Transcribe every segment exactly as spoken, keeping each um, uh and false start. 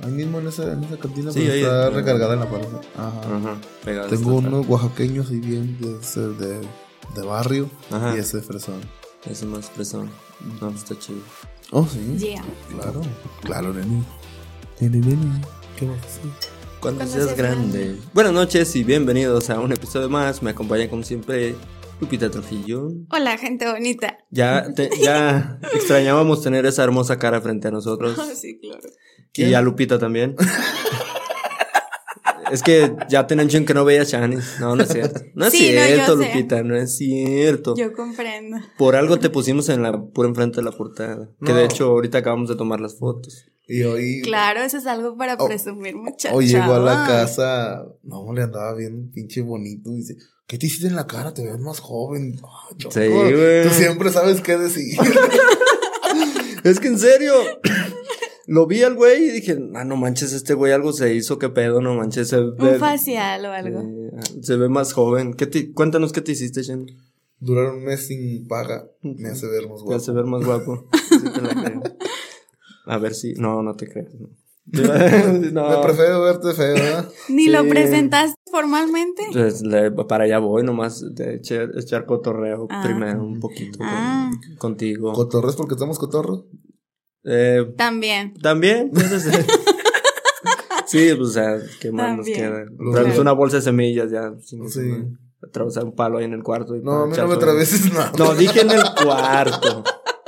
Ahí mismo en esa, en esa cantina, Sí, pero ahí, está ahí, recargada en la pared. Ajá. Ajá. Pegado Tengo está unos oaxaqueños ahí bien de, de, de barrio. Ajá. Y ese fresón. Ese más fresón. No, pues está chido. Oh, sí. Yeah. Claro. Claro, neni. Neni, neni. ¿Qué vas a hacer? Cuando Cuando seas seas grande. grande. Buenas noches y bienvenidos a un episodio más. Me acompaña como siempre Lupita Trujillo. Hola, gente bonita. Ya, te- ya extrañábamos tener esa hermosa cara frente a nosotros. Oh, sí, claro. Y a Lupita también. Es que ya tenían chingo que no veía a Chanis. No, no es cierto. No es Sí, no, yo cierto, sé. Lupita, no es cierto. Yo comprendo. Por algo te pusimos en la pura enfrente de la portada. Que No. de hecho ahorita acabamos de tomar las fotos. Y hoy. Claro, eso es algo para Oh, presumir, muchacha. Hoy llegó a la casa. No, le andaba bien pinche bonito. Dice, ¿qué te hiciste en la cara? Te ves más joven. Ay, Choco, Sí, güey. Tú siempre sabes qué decir. Es que en serio. Lo vi al güey y dije, ah, no manches, este güey algo se hizo, qué pedo, no manches. Se ve, Un facial o algo. eh, se ve más joven. ¿Qué te, cuéntanos qué te hiciste, Shen. Durar un mes sin paga. Me hace ver más Te guapo. hace ver más guapo. Sí te la creo. A ver si. No, no te creas. No. No. Me prefiero verte feo, ¿verdad? Ni Sí. lo presentaste formalmente. Pues, le- para allá voy nomás de echar, echar cotorreo Ah. primero un poquito con- Ah. contigo. ¿Cotorres porque estamos cotorros? Eh, También. También, puede ser. Sí, pues, o sea, ¿qué más nos También. queda? Lo Traemos que- una bolsa de semillas ya. sin- Sí. Atravesar un palo ahí en el cuarto. y No, para a mí echar no me todo. atraveses nada. No, dije en el cuarto.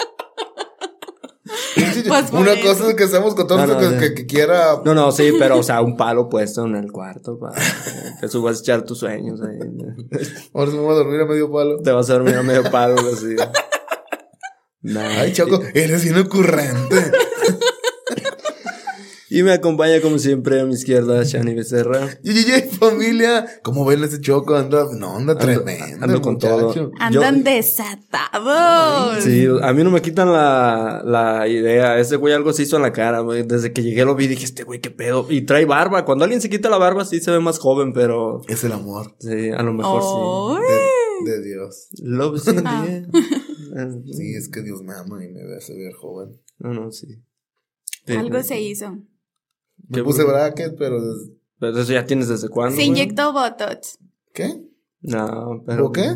Pues por Una eso. cosa es que seamos cotorros No, no, que, no. que, que quiera. No, no, sí, pero, o sea, un palo puesto en el cuarto para que subas a echar tus sueños ahí. Ahora se me va a dormir a medio palo. Te vas a dormir a medio palo, así. Nah. Ay, Choco, eres bien ocurrente. Y me acompaña como siempre a mi izquierda Shani Becerra. Y, y, y, familia, ¿cómo ven ese Choco? Anda, no, anda tremendo. ando el con muchacho. todo. Andan Yo- desatados. Sí, a mí no me quitan la, la idea. Ese güey algo se hizo en la cara, güey. Desde que llegué lo vi y dije, este güey, qué pedo. Y trae barba. Cuando alguien se quita la barba sí se ve más joven, pero Es el amor sí, a lo mejor Ay. de, de Dios. sí. Love is in the Ah. air. Sí, es que Dios me ama y me hace ver joven. No, no, sí. Algo se hizo. Me Qué puse bueno. bracket, pero... des- Pero eso ya tienes desde cuándo. Se güey? inyectó Botox. ¿Qué? No, pero. ¿O qué?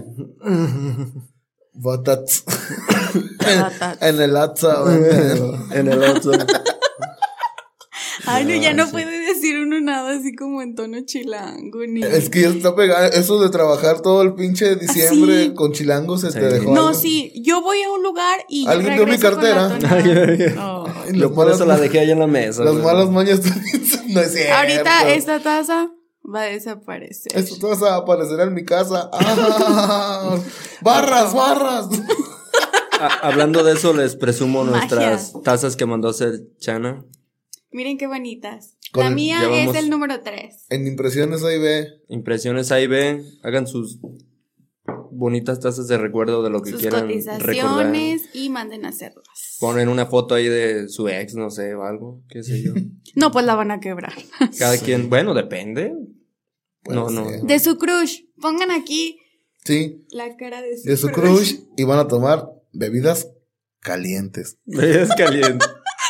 Botats. Botox. En el atza. güey. En el otro. Ay, no, ya No, no sí. puede decir uno nada así como en tono chilango ni. Es que ya está pegado. Eso de trabajar todo el pinche diciembre Sí. con chilango se Sí. te dejó. No, algo? sí, yo voy a un lugar y yo ¿Alguien vio mi regreso con la cartera? tonada. Oh. Ay, Yo las por eso malas- la dejé ahí en la mesa. Las güey. malas mañas también son- no es cierto. Ahorita esta taza va a desaparecer. Esto te vas a aparecer en mi casa. Ah, barras, barras. A- hablando de eso, les presumo Magia. nuestras tazas que mandó a hacer Chana. Miren qué bonitas. Con La el- mía llevamos- es el número tres. En impresiones ahí ve. Impresiones A y B. Hagan sus bonitas tazas de recuerdo de lo que Sus quieran recordar. cotizaciones y manden a hacerlas. Ponen una foto ahí de su ex, no sé, o algo, qué sé yo. No, pues la van a quebrar. Cada Sí. quien, bueno, depende. Puede No, no. ser. De su crush. Pongan aquí Sí, la cara de su, de su crush y van a tomar bebidas calientes. Es caliente.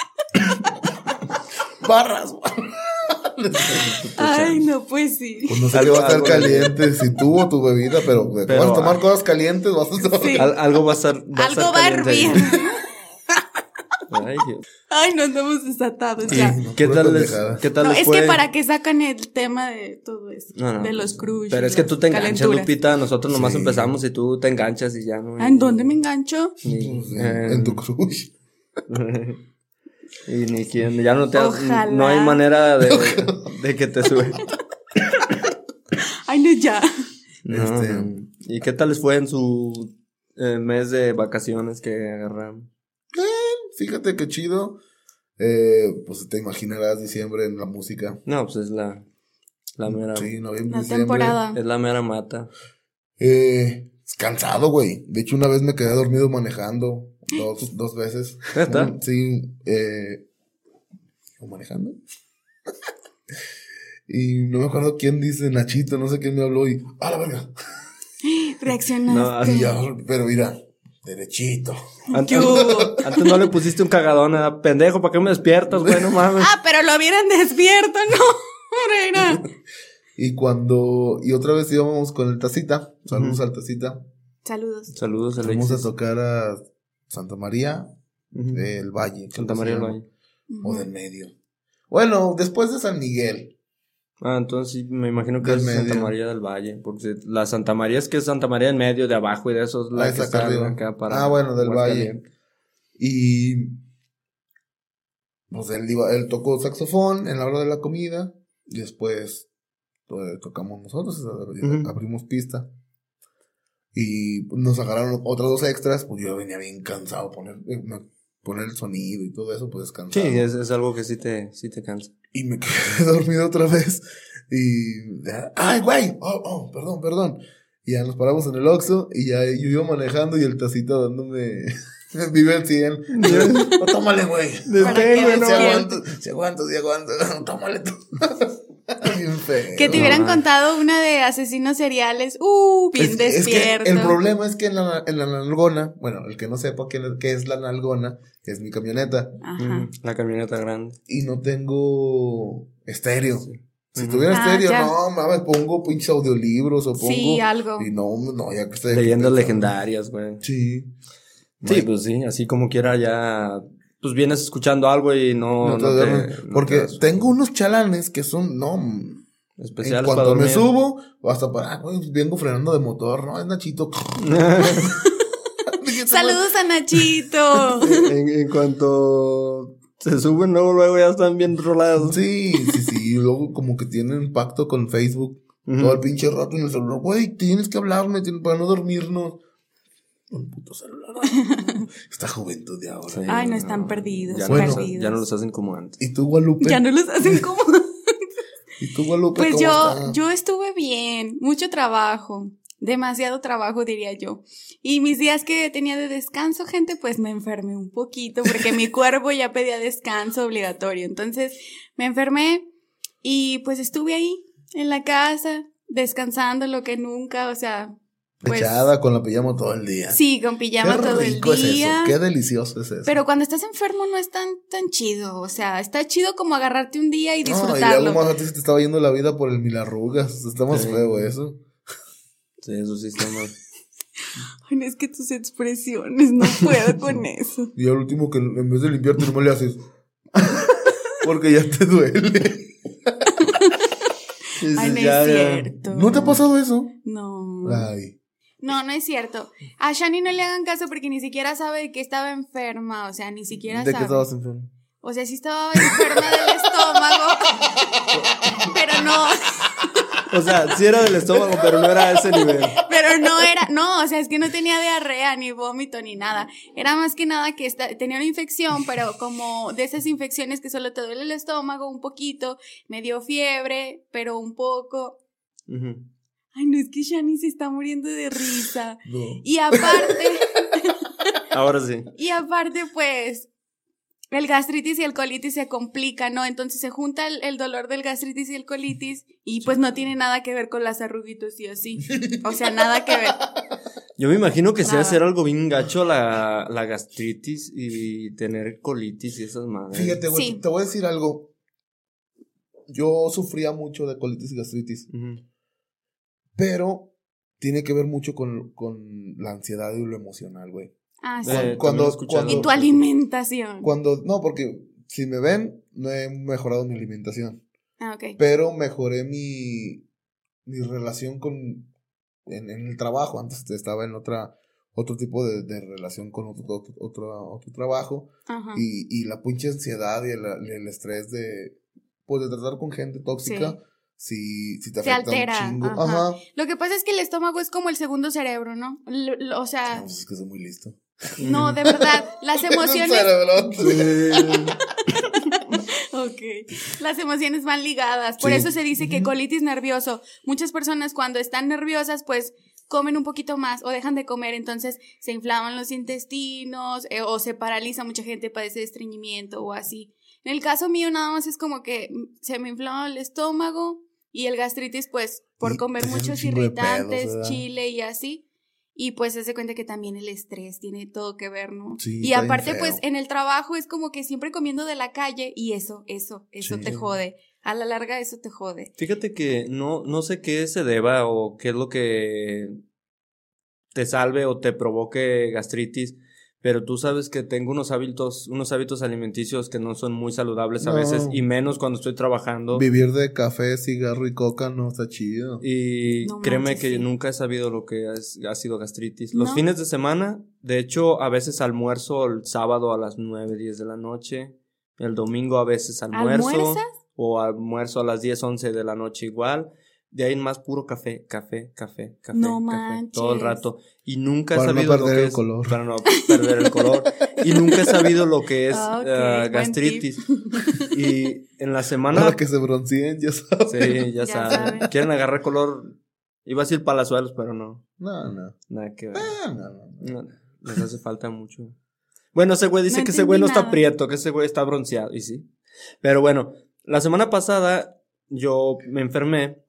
Barras. Ay, no, pues sí. Pues no sé qué Algo- va a estar algo- caliente si tuvo tu bebida, pero, Pero, vas a tomar ah. cosas calientes, vas a tomar. Sí. Al- algo va a estar. Va a Algo estar va a caliente ahí. hervir. Ay, Dios. Ay, no estamos desatados ya. no, ¿Qué pura tal les, pendejada. qué tal No, les es fue? que para que sacan el tema de todo eso. No, no. De los crush. Pero y es que las tú te enganchas, calenturas. Lupita. Nosotros nomás Sí. empezamos y tú te enganchas y ya no. ¿En dónde me engancho? Ni, Pues, en, en tu crush. Y ni quien, ya no te has, Ojalá. no hay manera de, de que te sube. Ay, no, ya. No. Este- ¿Y qué tal les fue en su eh, mes de vacaciones que agarraron? Fíjate qué chido. Eh, pues te imaginarás diciembre en la música. No, pues es la, la mera, Sí, noviembre, La diciembre. temporada. es la mera mata. Eh, cansado, güey. De hecho, una vez me quedé dormido manejando. Dos, dos veces. ¿Ya está? Mm, Sí, eh. ¿o manejando? Y no me acuerdo quién dice Nachito, no sé quién me habló y. ¡A la verga! Reaccionaste. No, Y ya, pero mira, derechito. Antes, antes no le pusiste un cagadón, era pendejo, ¿para qué me despiertas, güey? No mames. Ah, pero lo vieran despierto, no, Morena. Y cuando, y otra vez íbamos con el Tacita, saludos uh-huh. al Tacita. Saludos. Saludos, Alexis. Vamos a tocar a Santa María uh-huh. del Valle. Santa María del Valle. O del Medio. Bueno, después de San Miguel. Ah, entonces sí, me imagino que del es medio. Santa María del Valle. Porque la Santa María es que es Santa María en medio, de abajo y de eso es la ah, que está arriba. Acá para ah, bueno, del Valle. Y pues él, iba, él tocó saxofón en la hora de la comida. Y después pues, tocamos nosotros, uh-huh. abrimos pista. Y nos agarraron otras dos extras. Pues yo venía bien cansado poner, poner el sonido y todo eso, pues cansado. Sí, es, es algo que sí te, sí te cansa. Y me quedé dormido otra vez. Y ¡ay, güey! Oh, oh, perdón, perdón. Y ya nos paramos en el Oxxo. Y ya yo iba manejando y el Tacito dándome vive el cien. Oh, tómale, güey. Deténgame, no. Si aguanto, si aguanto, si aguanto. Tómale tú. Bien feo. Que te hubieran no, contado una de asesinos seriales. Uh, bien es, despierto. Es que el problema es que en la, en la nalgona, bueno, el que no sepa qué, qué es la nalgona, que es mi camioneta. Ajá. La camioneta grande. Y no tengo estéreo. Sí. Si uh-huh. tuviera ah, estéreo, ya. no, mames, pongo pinches audiolibros o pongo. Sí, algo. Y no, no, ya que estoy. Leyendas legendarias, güey. Sí. Sí, hay... pues sí, así como quiera ya. Pues vienes escuchando algo y no, no, no te, te no porque te tengo unos chalanes que son, no, especiales cuando para dormir. Me subo, hasta para, ah, vengo frenando de motor, no, es Nachito. Saludos a Nachito. en, en cuanto se suben, luego, luego ya están bien rolados. Sí, sí, sí, y luego como que tienen pacto con Facebook, uh-huh. todo el pinche rato en el celular, güey, tienes que hablarme para no dormirnos. Un puto celular. Esta juventud de ahora. Sí, Ay, no están no, perdidos. Ya, bueno, no los, ya no los hacen como antes. ¿Y tú, Guadalupe? Ya no los hacen como antes. ¿Y tú, Guadalupe? Pues ¿cómo yo, estás? yo estuve bien. Mucho trabajo. Demasiado trabajo, diría yo. Y mis días que tenía de descanso, gente, pues me enfermé un poquito. Porque mi cuerpo ya pedía descanso obligatorio. Entonces, me enfermé. Y pues estuve ahí, en la casa, descansando lo que nunca, o sea... Pues, echada con la pijama todo el día. Sí, con pijama todo el día. Es eso, qué delicioso es eso. Pero cuando estás enfermo no es tan, tan chido. O sea, está chido como agarrarte un día y disfrutarlo. No, y luego más a ti se te estaba yendo la vida por el milarrugas. Está más sí. feo eso. Sí, eso sí está mal. Ay, no, es que tus expresiones, no puedo con eso. Y al último que en vez de limpiarte nomás le haces. Porque ya te duele. Ay, no ya, es cierto. ¿No te ha pasado eso? No. Ay. No, no es cierto. A Shani no le hagan caso porque ni siquiera sabe de que estaba enferma. O sea, ni siquiera ¿De sabe. qué estabas enferma? O sea, sí estaba enferma del estómago. Pero no. O sea, sí era del estómago, pero no era a ese nivel. Pero no era, no, o sea, es que no tenía diarrea, ni vómito, ni nada. Era más que nada que esta, tenía una infección, pero como de esas infecciones que solo te duele el estómago un poquito, me dio fiebre, pero un poco. Uh-huh. Ay, no, es que Shani se está muriendo de risa. No. Y aparte... Ahora sí. Y aparte, pues... el gastritis y el colitis se complican, ¿no? Entonces se junta el, el dolor del gastritis y el colitis y pues no tiene nada que ver con las arruguitos y así. O sea, nada que ver. Yo me imagino que sea hacer algo bien gacho la, la gastritis y tener colitis y esas madres. Fíjate, güey, Sí. te voy a decir algo. Yo sufría mucho de colitis y gastritis. Uh-huh. Pero tiene que ver mucho con, con la ansiedad y lo emocional, güey. Ah, sí. Eh, Cuando, cuando, Y tu alimentación. Cuando, no, porque si me ven, no he mejorado mi alimentación. Ah, ok. Pero mejoré mi, mi relación con, en, en el trabajo. Antes estaba en otra, otro tipo de, de relación con otro, otro, otro, otro trabajo. Ajá. Y, y la pinche ansiedad y el, el estrés de, pues, de tratar con gente tóxica. Sí. Si, si te Se afecta altera, un chingo. ajá. Ajá. Lo que pasa es que el estómago es como el segundo cerebro, ¿no? L- l- o sea... No, pues es que soy muy listo. No, de verdad, las emociones... Ok, las emociones van ligadas, por Sí. eso se dice que colitis nervioso. Muchas personas cuando están nerviosas, pues comen un poquito más o dejan de comer, entonces se inflaman los intestinos eh, o se paraliza, mucha gente padece de estreñimiento o así. En el caso mío nada más es como que se me inflama el estómago y el gastritis pues por Y comer te haces un muchos chingo de irritantes, pedos, ¿verdad? chile y así. Y pues se cuenta que también el estrés tiene todo que ver, ¿no? Sí, y está aparte, bien pues feo. en el trabajo es como que siempre comiendo de la calle y eso, eso, eso Sí. te jode. A la larga eso te jode. Fíjate que no, no sé qué se deba o qué es lo que te salve o te provoque gastritis, pero tú sabes que tengo unos hábitos, unos hábitos alimenticios que no son muy saludables a No. veces, y menos cuando estoy trabajando. Vivir de café, cigarro y coca no está chido. Y No créeme manches, que sí. nunca he sabido lo que es- ha sido gastritis. Los ¿No? fines de semana, de hecho, a veces almuerzo el sábado a las nueve, diez de la noche. El domingo a veces almuerzo. ¿Almuerzas? O almuerzo a las diez, once de la noche igual. De ahí en más puro café, café, café, café, No café, manches. todo el rato. Y nunca he Para no sabido lo perder que el es, color. para no perder el color. Y nunca he sabido lo que es Ah, ok, ah, buen gastritis. Y en la semana... Para que se bronceen, ya sabes. Sí, ya, Ya saben. saben. Quieren agarrar color. Iba a decir palazuelos, pero no. No, no. Nada que ver. Ah, no, no, no. No, les hace falta mucho. Bueno, ese güey dice No que ese güey no entendí está nada. prieto, que ese güey está bronceado. Y sí. Pero bueno, la semana pasada yo me enfermé.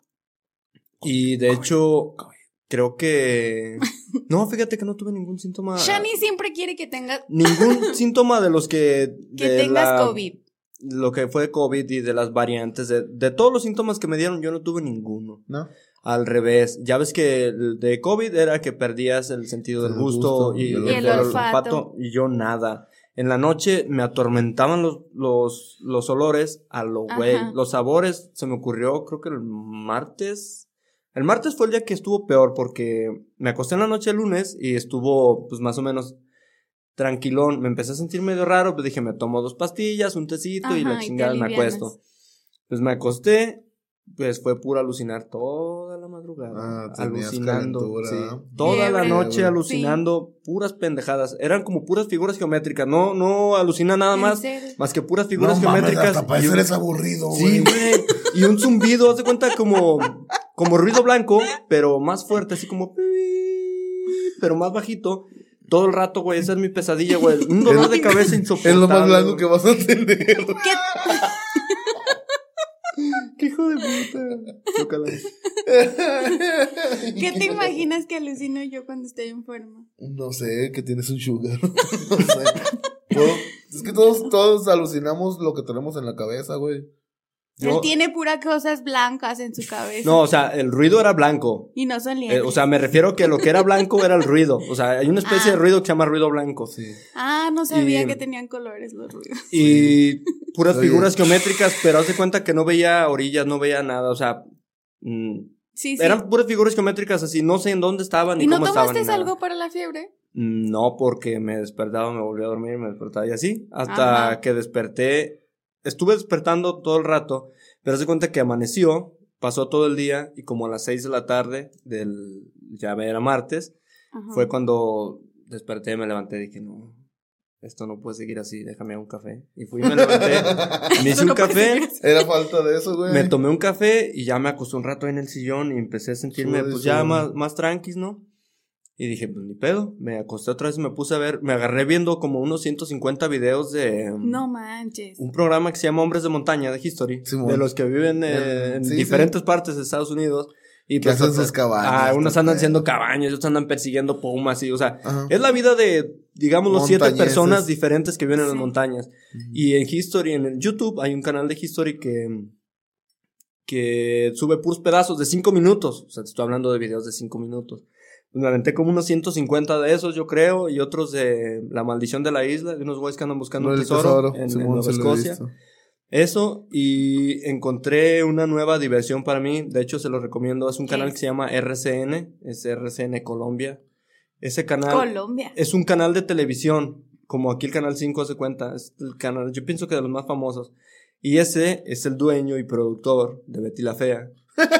Y de hecho, creo que. No, fíjate que no tuve ningún síntoma. Shani siempre quiere que tengas, Ningún síntoma de los que. que de tengas la- COVID. Lo que fue COVID y de las variantes. De, de todos los síntomas que me dieron, yo no tuve ninguno. ¿No? Al revés, ya ves que el de COVID era que perdías el sentido del El gusto, gusto y, y el y olfato. olfato. y yo nada. En la noche me atormentaban los, los, los olores a lo güey. Ajá. Los sabores se me ocurrió, creo que el martes. El martes fue el día que estuvo peor porque me acosté en la noche el lunes y estuvo pues más o menos tranquilón. Me empecé a sentir medio raro, pues dije, me tomo dos pastillas, un tecito y Ajá, la y te chingada me alivianas. acuesto. Pues me acosté, pues fue puro alucinar toda la madrugada. Ah, tenías alucinando. calentura, Sí. ¿eh? Toda la Fiebre. noche alucinando puras pendejadas. Eran como puras figuras geométricas. No, no alucina nada ¿En más. serio? Más que puras figuras No mames, geométricas. hasta para y eso un- eres aburrido, güey. Sí, güey. Y un zumbido, haz de cuenta como, como ruido blanco, pero más fuerte, así como, pero más bajito. Todo el rato, güey, esa es mi pesadilla, güey. Un dolor de cabeza Es insoportable. lo más blanco güey. que vas a tener. ¿Qué? ¡Qué hijo de puta! Chócala. ¿Qué te imaginas que alucino yo cuando estoy enferma? No sé, que tienes un sugar. No sé. Todo- es que todos, todos alucinamos lo que tenemos en la cabeza, güey. Yo- Él tiene puras cosas blancas en su cabeza. No, o sea, el ruido era blanco. Y no son Eh, liebres. o sea, me refiero que lo que era blanco era el ruido. O sea, hay una especie Ah. de ruido que se llama ruido blanco. Sí. Ah, no sabía y- que tenían colores los ruidos. Y puras Oye. figuras geométricas, pero haz de cuenta que no veía orillas, no veía nada. O sea, mm, Sí, sí. eran puras figuras geométricas así, no sé en dónde estaban ni ¿Y no cómo estaban. tomaste ni nada. algo para la fiebre? Mm, No, porque me despertaba, me volvía a dormir, me despertaba y así. Hasta Ajá. que desperté. Estuve despertando todo el rato, pero haz de cuenta que amaneció, pasó todo el día y como a las seis de la tarde del, ya era martes, Ajá. fue cuando desperté, me levanté y dije, no, esto no puede seguir así, déjame un café. Y fui y me levanté, me hice Esto un no puede café, seguir así. Era falta de eso, güey. me tomé un café y ya me acosté un rato ahí en el sillón y empecé a sentirme Suave, pues ya suave. más, más tranquis, ¿no? Y dije, pues ni pedo, me acosté otra vez y me puse a ver, me agarré viendo como unos ciento cincuenta videos de um, No manches. un programa que se llama Hombres de Montaña de History, Simón. de los que viven eh, en Sí, diferentes partes de Estados Unidos. Y Que hacen otros- sus cabañas, Ah, unos todo andan pedo. haciendo cabañas, otros andan persiguiendo pumas y, o sea, Ajá. es la vida de, digamos, los siete Montañeses. personas diferentes que viven en las Sí. montañas. Y en History, en el YouTube, hay un canal de History que, que sube puros pedazos de cinco minutos. O sea, te estoy hablando de videos de cinco minutos. Pues me aventé como unos ciento cincuenta de esos, yo creo, y otros de La Maldición de la Isla, de unos güeyes que andan buscando Lo un del tesoro, tesoro, en, en Simón, Nueva se lo he Escocia. visto. Eso, y encontré una nueva diversión para mí. De hecho, se lo recomiendo. Es un ¿Qué canal es? que se llama R C N. Es R C N Colombia. Ese canal Colombia. es un canal de televisión. Como aquí el Canal cinco se cuenta. Es el canal, yo pienso que de los más famosos. Y ese es el dueño y productor de Betty la Fea.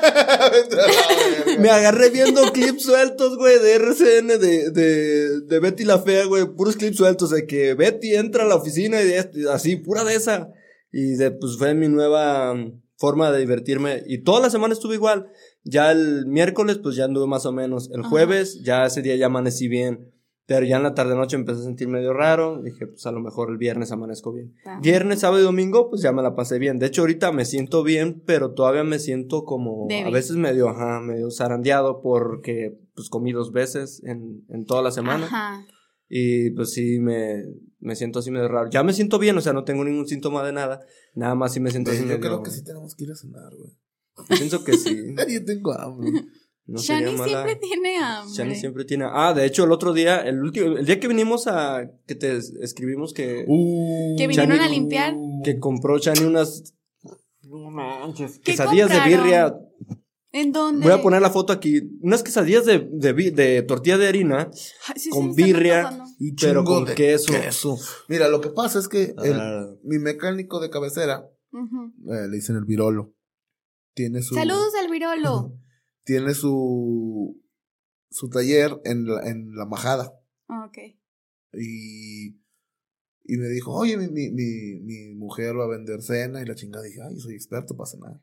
Me agarré viendo clips sueltos, güey, de R C N, de, de, de Betty la Fea, güey. Puros clips sueltos de que Betty entra a la oficina y de este- así, pura de esa. Y de, pues fue mi nueva um, forma de divertirme. Y toda la semana estuve igual. Ya el miércoles, pues ya anduve más o menos. El Ajá. jueves, ya ese día ya amanecí bien. Pero ya en la tarde-noche empecé a sentir medio raro. Dije, pues a lo mejor el viernes amanezco bien. Ah. Viernes, sábado y domingo, pues ya me la pasé bien. De hecho, ahorita me siento bien, pero todavía me siento como... Débil. A veces medio, ajá, medio zarandeado porque pues comí dos veces en, en toda la semana. Ajá. Y pues sí, me, me siento así medio raro. Ya me siento bien, o sea, no tengo ningún síntoma de nada. Nada más sí me siento así Yo medio... creo que sí tenemos que ir a cenar, güey. Pienso que sí. Yo tengo hambre. No sería Shani mala... siempre tiene hambre. Shani siempre tiene... Ah, de hecho, el otro día, el último... El día que vinimos a... Que te es- escribimos que... Uh, Que vinieron Shani- a limpiar. Que compró Shani unas... No manches. Quesadillas de compraron? birria. ¿En dónde? Voy a poner la foto aquí. Unas quesadillas de, de, bi- de tortilla de harina. Ay, sí, con sí, me está birria. antojando. un pero chingo con de queso. Mira, lo que pasa es que el- Ah. mi mecánico de cabecera, Ujú. eh, le dicen el virolo, tiene su... Saludos al virolo. Tiene su... su taller en la, en la Majada. Ok. Y... Y me dijo, oye, mi, mi, mi, mi mujer va a vender cena y la chingada. Dije, ay, soy experto para cenar.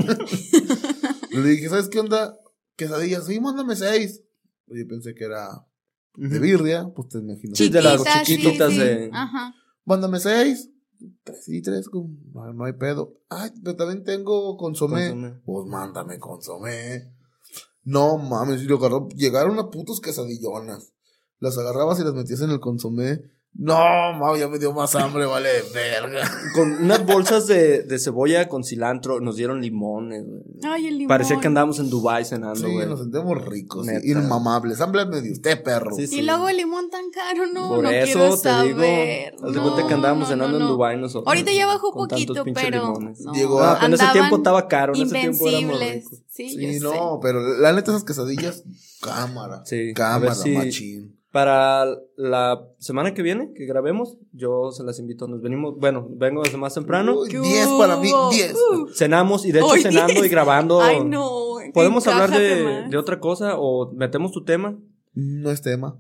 Le dije, ¿sabes qué onda? Quesadillas, sí, mándame seis. Oye, pensé que era de birria, pues te imaginas. Sí, de las Chiquitas, sí, chiquitas sí. de... Ajá. Mándame seis. Tres y tres, con- no, no hay pedo. Ay, pero también tengo consomé. Consomé. Pues mándame consomé. No mames, y lo agarró. Llegaron a putos quesadillonas. Las agarrabas y las metías en el consomé. No, mames, ya me dio más hambre, vale, verga. Con unas bolsas de, de cebolla con cilantro. Nos dieron limones, güey. Ay, el limón. Parecía que andábamos en Dubai cenando, Sí, güey. nos sentimos ricos, Neta. sí, inmamables. Háblame de usted, perro. Sí, sí. Y luego el limón tan caro, no, Por no eso quiero te saber. digo. Haz de cuenta que andábamos No, no, cenando no. en Dubai nosotros. Ahorita ya bajó con tantos poquito, pinches pero limones. no, Llegó Ah, a- pero en ese andaban tiempo estaba caro. En ese tiempo éramos invencibles. ricos. Sí, Sí, yo no, pero la neta esas quesadillas, cámara. Sí, a Cámara, ver si- machín. Para la semana que viene, que grabemos, yo se las invito. Nos venimos, bueno, vengo desde más temprano. Uy, ¿Qué diez para mí, hubo? diez. Uh, Cenamos y de hecho Hoy cenando diez. y grabando. Ay, no. ¿Podemos hablar encájate de, más. de otra cosa o metemos tu tema? No es tema.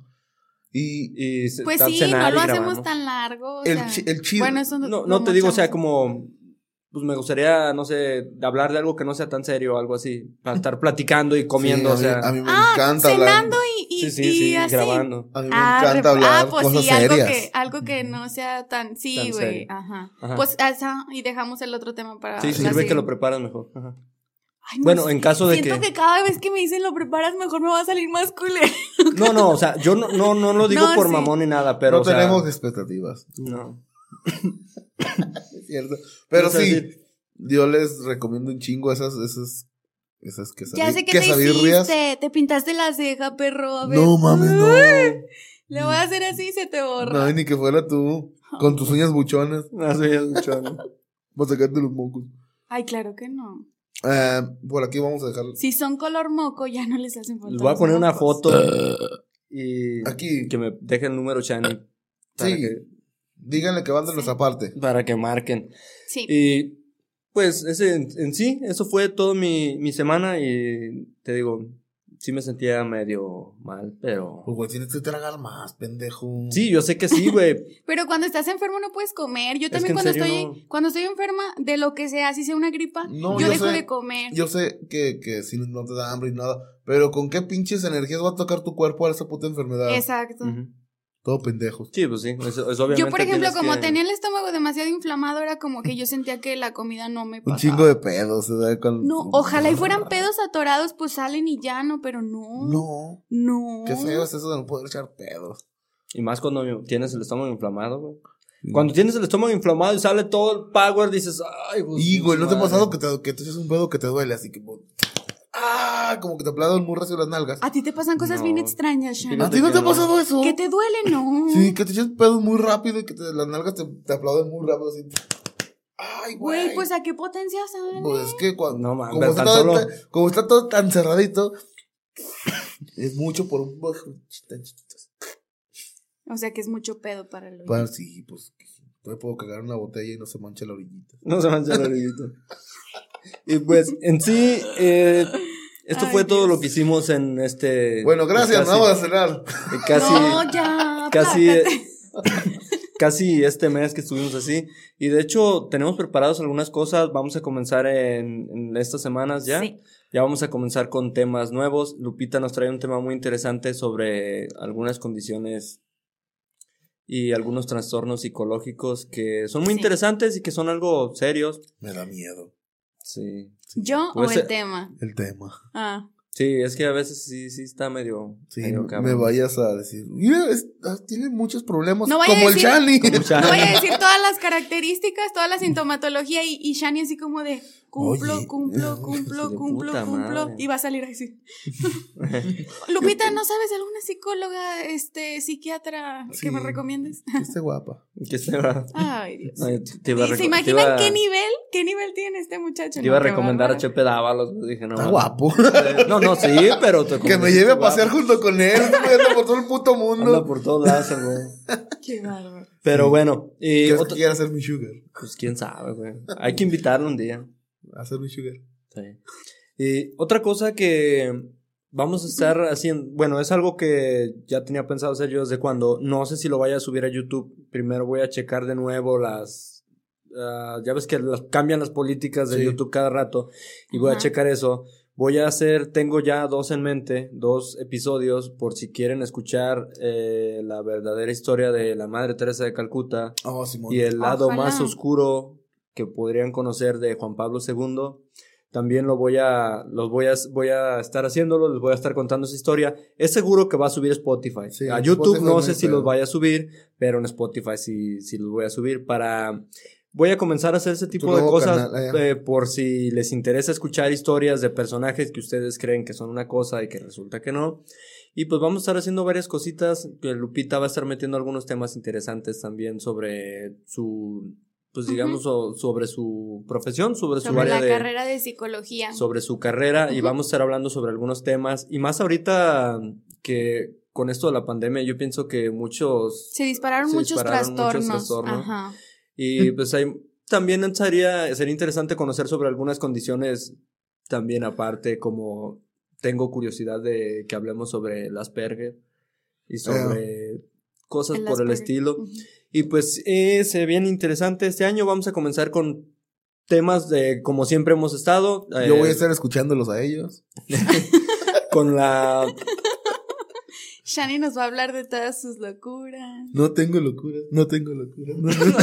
Y Y se- Pues ta- sí, cenar no y lo hacemos grabamos. tan largo. o el, sea, chi- el chido. Bueno, eso No, no te digo, o sea, como... Pues me gustaría, no sé, de hablar de algo que no sea tan serio o algo así. Para estar platicando y comiendo, Sí, a o mí- sea... a mí me Ah, encanta hablar. cenando y, y, sí, sí, y sí, así. grabando. A mí me Ah, encanta re- hablar ah, pues cosas sí, algo serias. que, algo que no sea tan, sí, Tan güey, serio. ajá. Ajá. Pues, esa, y dejamos el otro tema para... Sí, la sirve que siguiente. lo preparas mejor. Ajá. Ay, no Bueno, sé, en caso de siento que- que cada vez que me dicen lo preparas mejor me va a salir más culero. No, no, o sea, yo no, no, no lo digo No, por sí. mamón ni nada, pero no o sea, tenemos expectativas. no. Es cierto. Pero O sea, sí, sí. yo les recomiendo un chingo esas, esas, esas quesadillas. Ya sé que te hiciste, te pintaste la ceja, perro, a ver. No mames, no. Le voy a hacer así y se te borra. No, ni que fuera tú. Con tus uñas buchonas. No soy mucho, ¿no? Para sacarte los mocos. Ay, claro que no. Eh, por aquí vamos a dejar. Si son color moco, ya no les hacen falta. Les voy a los poner una mocos. foto y Aquí. que me dejen el número Chani para, Sí. que, Díganle que van de nuestra parte. para que marquen. Sí. Y pues ese en, en sí, eso fue todo mi, mi semana y te digo, sí me sentía medio mal, pero... Pues, güey, tienes que tragar más, pendejo. Sí, yo sé que sí, güey. Pero cuando estás enfermo no puedes comer. Yo Es también que en cuando serio estoy no. cuando estoy enferma de lo que sea, si sea una gripa, No, yo, yo dejo sé. de comer. Yo sé que, que si no te da hambre y nada, pero ¿con qué pinches energías va a tocar tu cuerpo a esa puta enfermedad? Exacto. Ujú. Todo pendejos. Sí, pues sí, eso, eso obviamente Yo, por ejemplo, tienes como que- tenía el estómago demasiado inflamado, era como que yo sentía que la comida no me Un pasaba. chingo de pedos. o sea, con- No, ojalá y fueran pedos atorados, pues salen y ya, no, pero no. No. No. Qué feo es eso de no poder echar pedos. Y más cuando tienes el estómago inflamado, güey. Cuando tienes el estómago inflamado y sale todo el power, dices, ay, güey. Y, güey, ¿no te ha madre. pasado que te, que te echas un pedo que te duele? Así que, pues, ah, como que te aplaudan muy recio las nalgas. A ti te pasan cosas No. bien extrañas, Shani. ¿A ti no te ha pasado eso? ¿Que te duele? No. Sí, que te echas pedos muy rápido y que te, las nalgas te, te aplauden muy rápido así. Ay, güey. Güey, pues ¿a qué potencia sale? Pues es que cuando, No, man, como, pero está tan todo, solo- como está todo tan cerradito, es mucho por un tan chiquitos. O sea que es mucho pedo para el oído. Bueno, sí, pues todavía puedo cagar una botella y no se mancha la orillita. No se mancha el orillito. Y pues, en sí, eh, esto Ay, fue todo Dios. lo que hicimos en este... Bueno, gracias, casi, vamos a cenar. Casi, no, ya. casi, aplácate. casi este mes que estuvimos así. Y de hecho, tenemos preparados algunas cosas. Vamos a comenzar en, en estas semanas ya. Sí. Ya vamos a comenzar con temas nuevos. Lupita nos trae un tema muy interesante sobre algunas condiciones y algunos trastornos psicológicos que son muy Sí. interesantes y que son algo serios. Me da miedo Sí. ¿Yo Puede o ser- el tema? el tema. Ah. Sí, es que a veces sí, sí está medio, Sí, medio me cabrón. vayas a decir, mira, es- ah, tiene muchos problemas, No vaya como a el decir- Shani. Como Shani. No voy a decir todas las características, toda la sintomatología y, y Shani así como de cumplo, Oye, cumplo, eh, cumplo, hijo de cumplo, puta cumplo. madre. Y va a salir así. Lupita, ¿no sabes de alguna psicóloga, este, psiquiatra Sí. que me recomiendes? Esté guapa. Que se va- Ay, Dios. Ay, te- te iba a ¿Y reco- ¿Se te imaginan iba- qué nivel, qué nivel tiene este muchacho? Te iba a No, qué recomendar a bárbaro. Chepe Dávalos. Dije, no. Está mames. guapo. No, no, sí, pero te Que me lleve a pasear junto con él. Este güey anda por todo el puto Anda mundo. por todos lados, el güey. Qué bárbaro. Pero Sí. bueno, y ¿Quieres otra- que quiera ser mi sugar? pues quién sabe, güey. Hay que invitarlo un día. Hacer mi sugar. Sí. Y otra cosa que vamos a estar haciendo, bueno, es algo que ya tenía pensado hacer yo desde cuando, no sé si lo vaya a subir a YouTube. Primero voy a checar de nuevo las, ah, ya ves que las- cambian las políticas de Sí. YouTube cada rato y voy a Ajá. checar eso. Voy a hacer, tengo ya dos en mente, dos episodios por si quieren escuchar eh, la verdadera historia de la Madre Teresa de Calcuta Oh, Simón. y el lado Ojalá. más oscuro que podrían conocer de Juan Pablo segundo. También lo voy a, los voy a, voy a estar haciéndolo, les voy a estar contando esa historia. Es seguro que va a subir Spotify. Sí, a YouTube Spotify no no sé hay si pedo. los vaya a subir, pero en Spotify sí, sí los voy a subir para... Voy a comenzar a hacer ese tipo Tu de nuevo cosas canal, eh. eh, por si les interesa escuchar historias de personajes que ustedes creen que son una cosa y que resulta que no. Y pues vamos a estar haciendo varias cositas, que Lupita va a estar metiendo algunos temas interesantes también sobre su, pues digamos, so- sobre su profesión, sobre, su Sobre área la de... carrera de psicología. sobre su carrera y Ujú. vamos a estar hablando sobre algunos temas. Y más ahorita que con esto de la pandemia yo pienso que muchos... Se dispararon, Se muchos, dispararon muchos trastornos. trastornos. Ajá. Y pues hay, también sería, sería interesante conocer sobre algunas condiciones también aparte, como tengo curiosidad de que hablemos sobre el Asperger y sobre cosas El por el Asperger. estilo. Ujú. Y pues eh, se ve bien interesante este año. Vamos a comenzar con temas de como siempre hemos estado. Yo eh, voy a estar escuchándolos a ellos. con la... Shani nos va a hablar de todas sus locuras. No tengo locura. No tengo locura. No, no.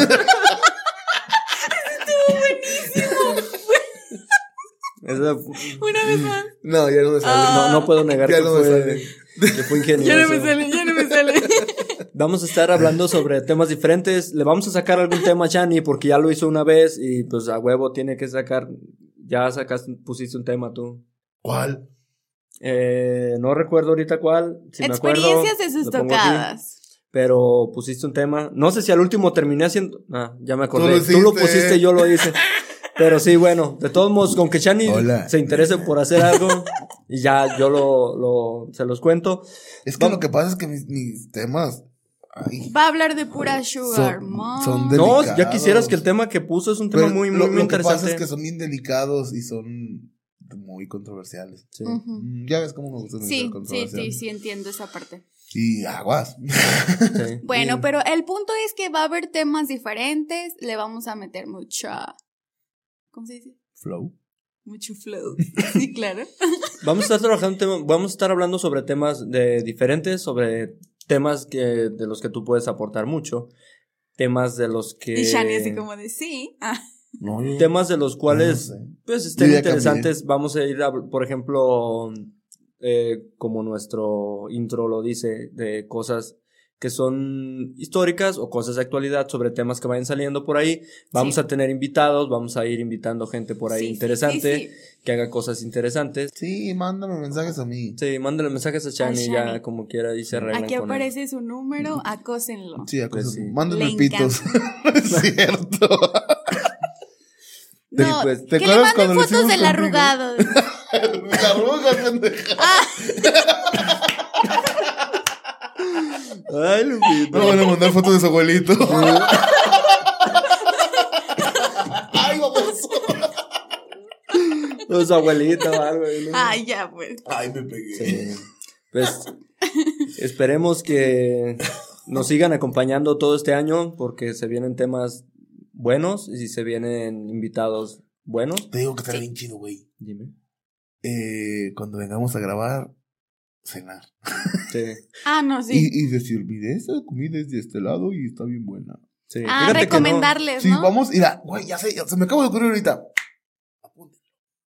esa- Una vez más. No, ya no me sale. Ah. no, no puedo negar Ya que, no me fue, sale. que fue ingenioso. Ya no me sale, ya no me sale. Vamos a estar hablando sobre temas diferentes. Le vamos a sacar algún tema a Shani porque ya lo hizo una vez y pues a huevo tiene que sacar. Ya sacaste, pusiste un tema tú. ¿Cuál? Eh, no recuerdo ahorita cuál. Si me acuerdo, Experiencias de sus lo pongo aquí. tocadas. Pero pusiste un tema. No sé si al último terminé haciendo. Ah, ya me acordé. Tú Tú lo lo, hiciste. pusiste, yo lo hice. Pero sí, bueno, de todos modos, con que Shani Hola. se interese por hacer algo y ya yo lo, lo se los cuento. Es que Vamos. lo que pasa es que mis, mis temas. Ay, Va a hablar de pura sugar, Son- mom. son de- No, Delicados. ya quisieras que el tema que puso es un tema pero muy, muy, lo, muy lo que interesante. pasa es que son bien delicados y son muy controversiales. Sí. Ujú. Mm, Ya ves cómo me gusta Sí, ser sí, controversial. sí, sí, entiendo esa parte. Y aguas. Sí. Bueno, Sí. pero el punto es que va a haber temas diferentes. Le vamos a meter mucha. ¿Cómo se dice? Flow. Mucho flow. Sí, claro. Vamos a estar trabajando, tema- vamos a estar hablando sobre temas de diferentes, sobre temas que, de los que tú puedes aportar mucho, temas de los que... Y Shani así como de sí. Ah. No, yo- Temas de los cuales, no sé. pues, estén Yo ya interesantes. Vamos a ir, a, por ejemplo, eh, como nuestro intro lo dice, de cosas que son históricas o cosas de actualidad sobre temas que vayan saliendo por ahí. Vamos Sí. a tener invitados, vamos a ir invitando gente por ahí Sí, sí, interesante, sí, sí. que haga cosas interesantes. Sí, mándame mensajes a mí. Sí, mándale mensajes a Shani, A ya Shani. como quiera y se arreglan Aquí con él. aparece su número, acósenlo. Sí, a Pues cosas. sí. Mándame Le pitos. es cierto. No, pues, ¿te que le acuerdas manden cuando lo fotos hicimos del contigo? arrugado. La bruja, pendeja. Ay, Lupita. Me van a mandar fotos de su abuelito. Ay, vamos. No, su abuelita o algo. ¿no? Ay, ya, pues. Ay, me pegué. Sí. Pues esperemos que nos sigan acompañando todo este año porque se vienen temas buenos y si se vienen invitados buenos. Te digo que está bien chido, güey. Dime. Eh, cuando vengamos a grabar, cenar. Sí. Ah, no, sí. Y, y decir, mire, esa comida es de este lado y está bien buena. Sí. Ah, Fíjate que recomendarles, Sí, ¿no? vamos, mira, güey, ya sé, ya se me acaba de ocurrir ahorita. Apúntenlo.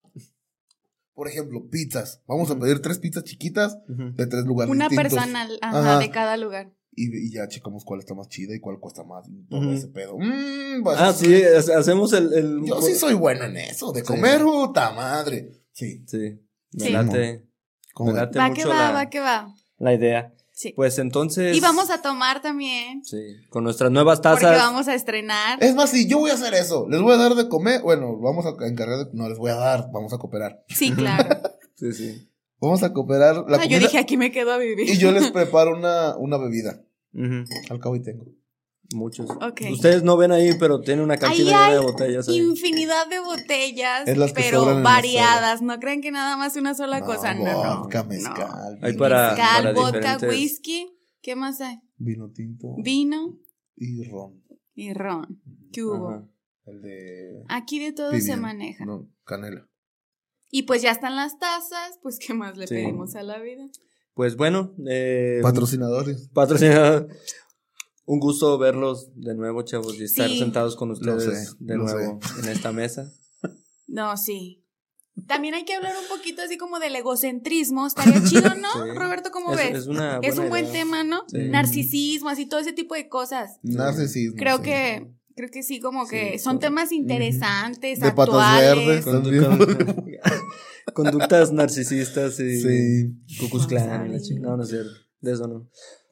Por ejemplo, pizzas. Vamos a pedir tres pizzas chiquitas Ujú. de tres lugares Una distintos. personal, ajá, Ajá. de cada lugar. Y, y ya checamos cuál está más chida y cuál cuesta más. Y todo Ujú. ese pedo. Mm, pues, Ah, sí, ha- hacemos el... el... Yo sí soy bueno en eso, de Sí. comer, puta madre. Sí. Sí, me Sí. late, ¿Cómo me ven? late Va que mucho va, la, va que va. la idea. Sí. Pues entonces... Y vamos a tomar también. Sí, con nuestras nuevas Porque tazas. vamos a estrenar. Es más, si yo voy a hacer eso, les voy a dar de comer. Bueno, vamos a encargar de. No les voy a dar, vamos a cooperar. Sí, claro. Sí, sí. Vamos a cooperar la No, yo comida dije, aquí me quedo a vivir. y yo les preparo una, una bebida. Ujú. Al cabo y tengo. Muchos. Ok. Ustedes no ven ahí, pero tiene una Ahí cantina hay llena de botellas. ahí. infinidad de botellas, Es las que pero sobran en la variadas. No crean que nada más una sola No, cosa. No, no. vodka, no. mezcal. Hay vino, para- Mezcal, para vodka, diferentes- whisky. ¿Qué más hay? Vino tinto Vino y ron. y ron. ¿Qué hubo? Ajá. El de. Aquí de todo se pimienta. maneja. No, canela. Y pues ya están las tazas, pues ¿qué más le Sí. pedimos a la vida? Pues bueno, eh, Patrocinadores. patrocinador. Un gusto verlos de nuevo, chavos, y estar Sí. sentados con ustedes sé, de lo nuevo en esta mesa. No, sí. También hay que hablar un poquito así como del egocentrismo. Estaría chido, ¿no? Sí. Roberto, ¿cómo Es, ves? es una Es buena un buen idea. tema, ¿no? Sí. Narcisismo, así todo ese tipo de cosas. Narcisismo. Creo sí. que, creo que sí, como que Sí, son con- temas interesantes, De patas actuales. verdes. Condu- Conductas narcisistas y Sí. Cucus Clan y la chingada. No, no es cierto. De eso no.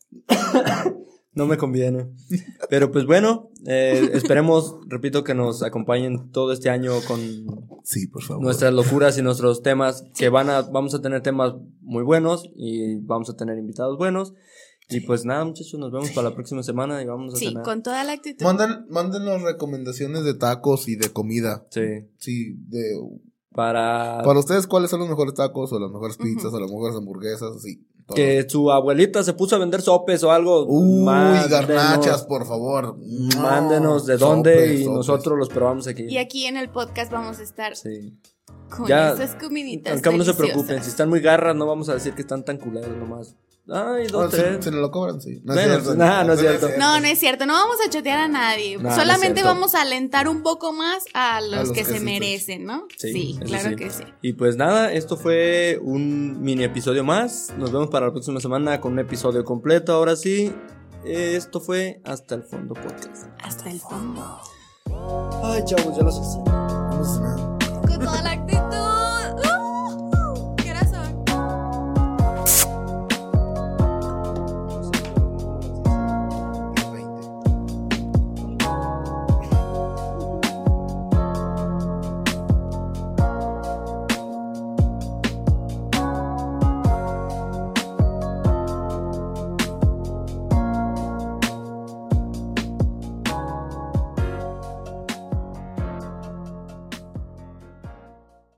No me conviene. Pero pues bueno, eh, esperemos, repito, que nos acompañen todo este año con Sí, por favor. nuestras locuras y nuestros temas, que van a, vamos a tener temas muy buenos y vamos a tener invitados buenos. Y pues nada, muchachos, nos vemos para la próxima semana y vamos a Sí, cenar. con toda la actitud. Manden, mándenos recomendaciones de tacos y de comida. Sí, Sí, de. para, Para ustedes, ¿cuáles son los mejores tacos o las mejores pizzas o las mejores hamburguesas? Sí. todo. que su abuelita se puso a vender sopes o algo. Uy, mándenos- garnachas, por favor. Mándenos de No, dónde sopes, y sopes. nosotros los probamos aquí. Y aquí en el podcast vamos a estar Sí. con Ya, esas comiditas Al cabo no se deliciosas. preocupen, si están muy garras no vamos a decir que están tan culeros nomás. Ay, dos, Ah, si, tres. si nos lo cobran, sí. No Bueno, pues, nah, no es cierto. No, no es cierto, no vamos a chotear a nadie. No, no es Solamente cierto. vamos a alentar un poco más a los, los que, que se sí, merecen, ¿no? Sí, eso claro sí. que sí. Y pues nada, esto fue un mini episodio más. Nos vemos para la próxima semana con un episodio completo. Ahora sí, esto fue Hasta el Fondo Podcast. Hasta el fondo. Ay, chavos, ya los